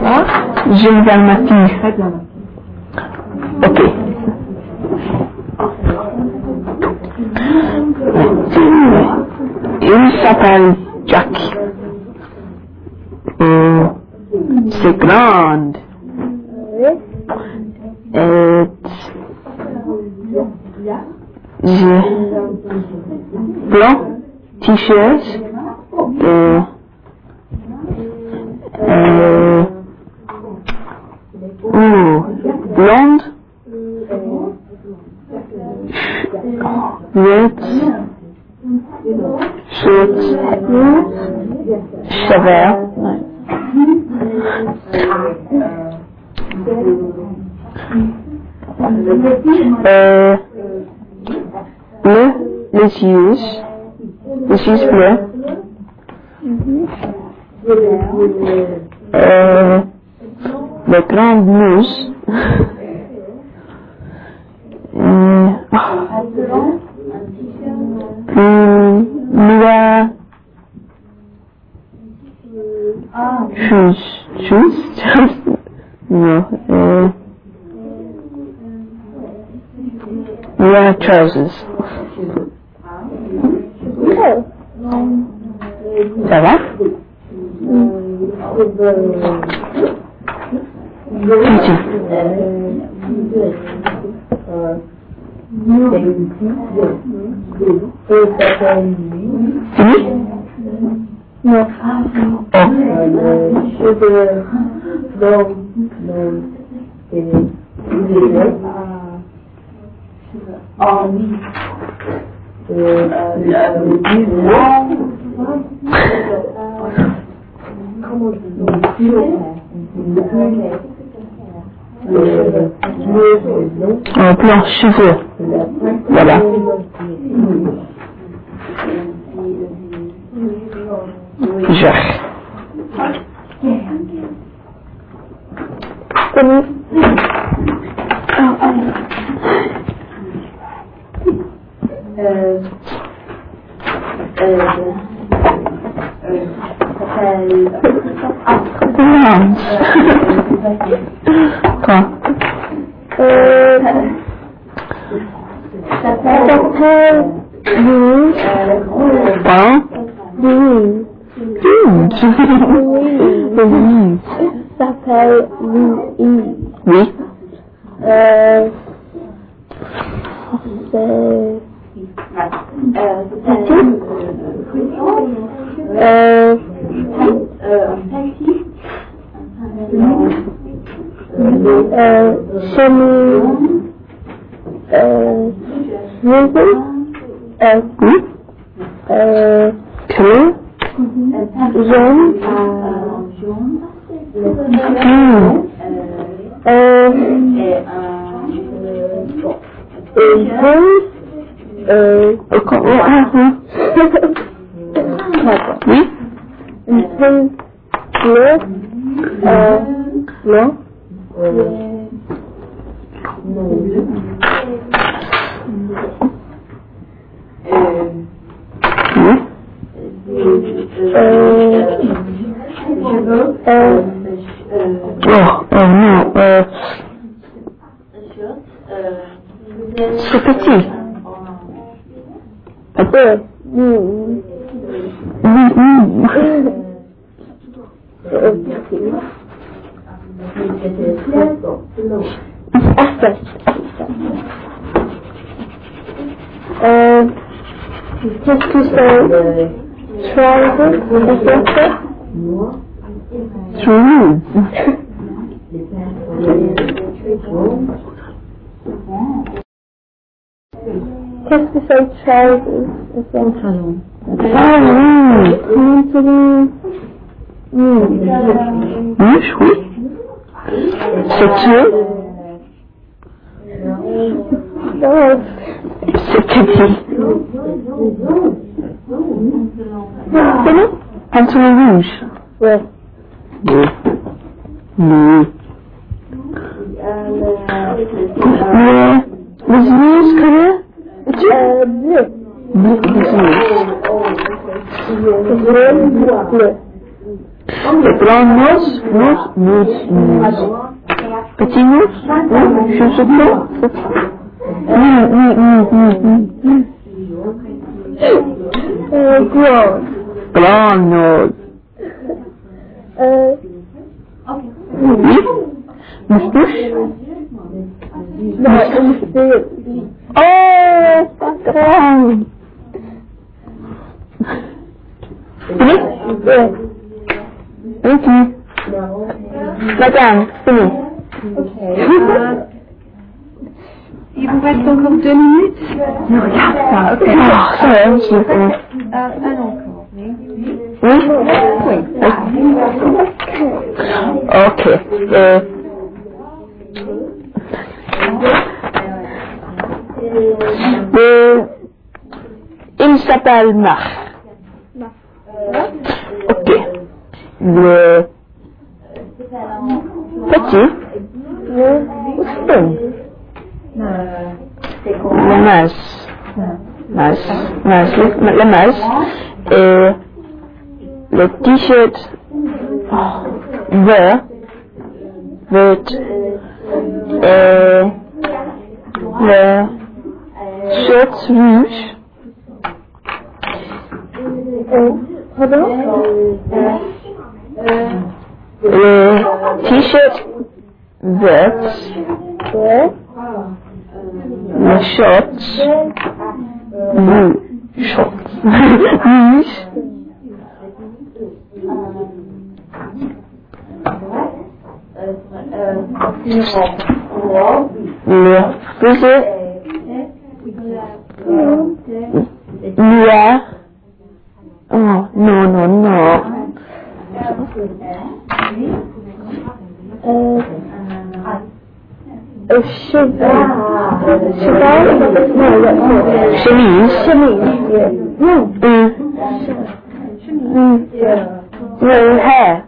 Génératif. Ok. Il s'appelle Jack. C'est grande. J'ai blanc, t-shirt, blonde, red, short, cheveux. Bleu, les yeux bleus. Les grandes mousses. Noir. Shoes. No. Noir trousers. Ça va? Fini? Non. Blanc, cheveux. Voilà. Jacques. Quoi? S'appelle Louis. Oui. C'est petit. Un peu. Qu'est-ce que c'est? Trousers? Qu'est-ce que c'est trousers? Pantalon. Oui. C'est Dieu. C'est petit. Pantalon rouge. Ouais. Les yeux, bleu. Les blancs noses. Mousse. Petit mousse? Oui, je sais pas. Grown. Grande nose. Oui. Mouche. No, instead. Oh, pas grave. Yeah. Ok. Madame, fini. Il vous reste encore 2 minutes. Non, regarde ça. Ok. Ah, ça va, je l'ai fait. Un encore, oui. Oui? Ok. Il s'appelle Marc. Ok. Le petit. Le mince. Le mince. Et le t-shirt vert. Et le shirt rouge. Pardon? Le t-shirt vert. Yeah. Le shorts rouge. Le fusil noir. Oh, non. Cheval? No, that's not. Chemise. Yeah. No. Le hair.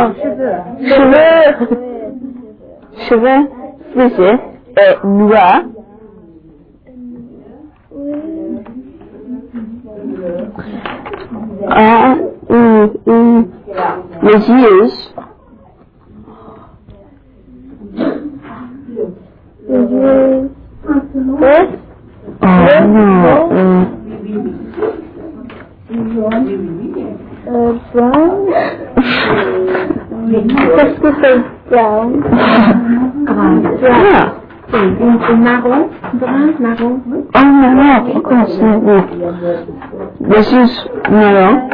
Cheveux frisés et noirs. Les yeux. Yes? Oh non. Brown? Qu'est-ce que c'est brown? Ah. Marron. Brun, marron. Oh non, pourquoi c'est this is marron.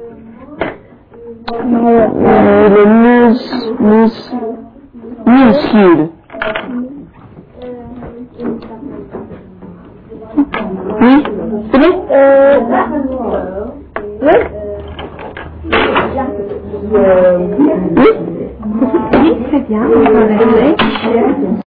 Le minuscule. Oui, c'est bon? Oui? Oui? Oui, très bien.